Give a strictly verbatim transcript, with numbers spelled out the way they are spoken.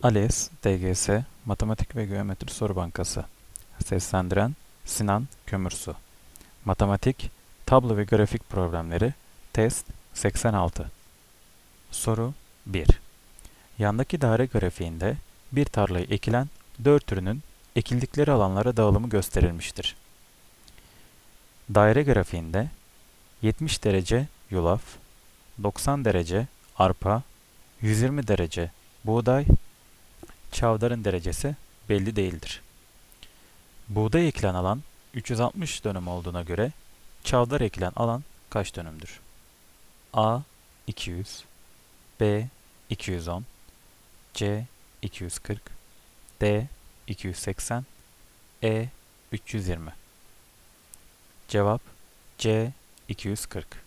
ALES, D G S, Matematik ve Geometri Soru Bankası. Seslendiren Sinan Kömürsu. Matematik, tablo ve grafik problemleri, test seksen altı. Soru bir. Yandaki daire grafiğinde bir tarlaya ekilen dört ürünün ekildikleri alanlara dağılımı gösterilmiştir. Daire grafiğinde yetmiş derece yulaf, doksan derece arpa, yüz yirmi derece buğday, çavdarın derecesi belli değildir. Buğday ekilen alan üç yüz altmış dönüm olduğuna göre çavdar ekilen alan kaç dönümdür? A iki yüz, B iki yüz on, C iki yüz kırk, D iki yüz seksen, E üç yüz yirmi. Cevap C iki yüz kırk.